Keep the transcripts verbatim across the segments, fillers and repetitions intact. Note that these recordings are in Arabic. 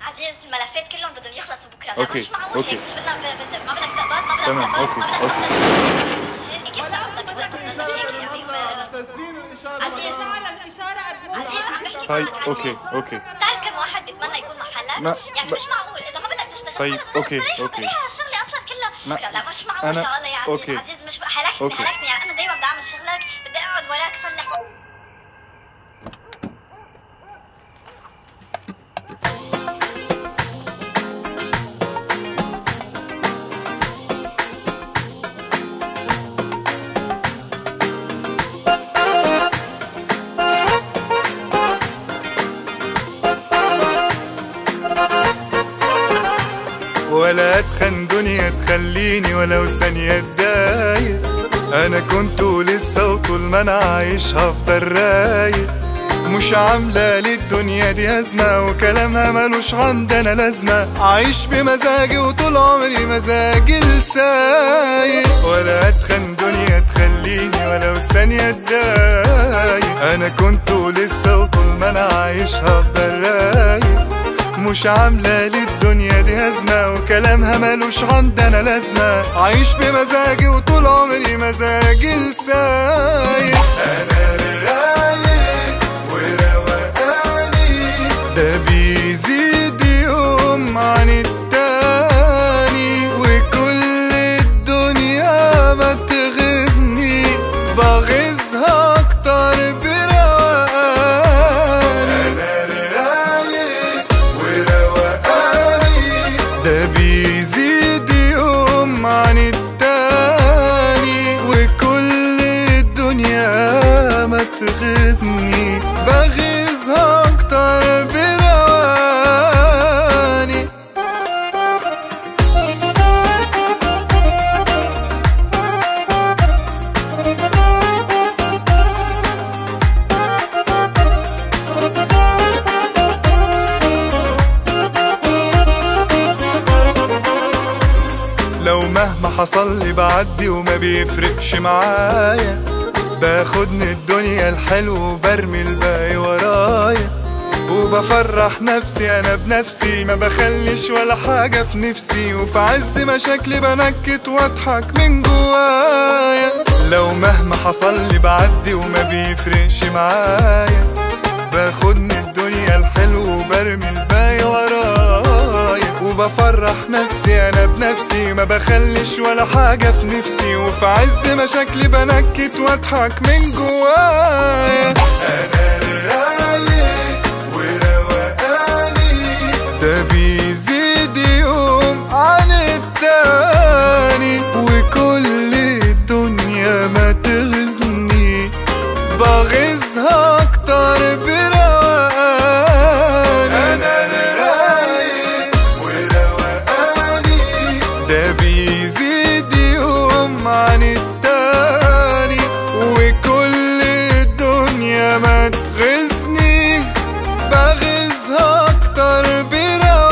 عزيز الملفات كلهم بدهم يخلصوا بكره. أوكي. مش معقول أوكي. هيك، مش بدنا بزر، ما بدك تقبض، ما بدك تمام. تقبض، أوكي. ما بدك أوكي. تقبض. كيف بدك بدك ننزل هيك يعني؟ عزيز عزيز عم بحكي طيب معك. اوكي اوكي بتعرف كم واحد بيتمنى يكون محلك؟ ما- يعني ب- مش معقول اذا ما بدك تشتغل. طيب، خلص أوكي، خلص أوكي. خليها الشغله اصلا كله. ما- لا لا مش معقول أنا- يا والله يا عزيز. أوكي. عزيز مش هلكتني أوكي. هلكتني يعني انا دايما بدي اعمل شغلك، بدي اقعد وراك صلح. ولا اتخن دنيا تخليني ولو ثانية اتضايق. انا كنت ولسه وطول ما انا عايش هفضل رايق. مش عاملة للدنيا دي أزمة وكلامها ملوش عندنا لازمة. عايش بمزاجي وطول عمري مزاجي السايق. ولا اتخن دنيا تخليني ولو ثانية اتضايق. انا كنت ولسه وطول ما انا عايش هفضل رايق. مش عاملة للدنيا دي أزمة وكلامها ملوش عندنا لازمة. عايش بمزاجي وطول عمري مزاجي السايق. أنا الرايق وروقاني ده بيزيد يوم عن التاني. وكل الدنيا ما تغيظني بغيظها أكتر ده بيزيد يوم عن التاني. وكل الدنيا ما تغيظني بغيظها اكتر برواني. لو مهما حصل لي بعدي وما بيفرقش معايا. باخد من الدنيا الحلو وبرمي الباقي ورايا. وبفرح نفسي انا بنفسي ما بخليش ولا حاجة في نفسي. وفي عز مشاكلي بنكت واضحك من جوايا. لو مهما حصل لي بعدي وما بيفرقش معايا. باخد من الدنيا الحلو وبرمي الباقي ورايا. وبفرح نفسي انا بنفسي ما بخليش ولا حاجة في نفسي. وفي عز مشاكلي بنكت واضحك من جوايا. انا الرايق وروقاني ده بيزيد يوم عن التاني. وكل الدنيا ما تغيظني بغيظها اكتر بروقاني. انا الرايق وروقاني ده بيزيد يوم عن التاني. وكل الدنيا ما تغيظني بغيظها اكتر بروقاني.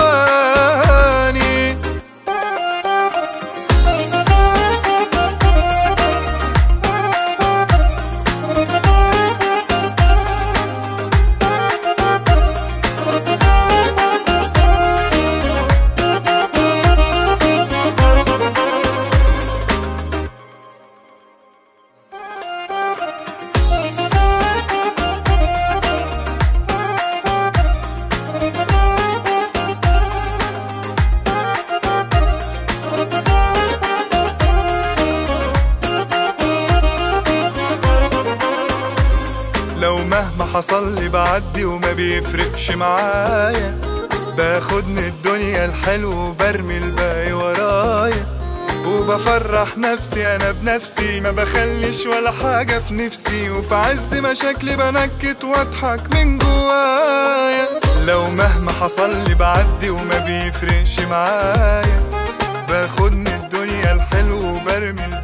لو مهما حصل لي بعدي وما بيفرقش معايا. باخد من الدنيا الحلو وبرمي الباقي ورايا. وبفرح نفسي انا بنفسي ما بخليش ولا حاجة في نفسي. وفي عز مشاكلي بنكت واضحك من جوايا. لو مهما حصل لي بعدي وما بيفرقش معايا. باخد من الدنيا الحلو وبرمي الباقي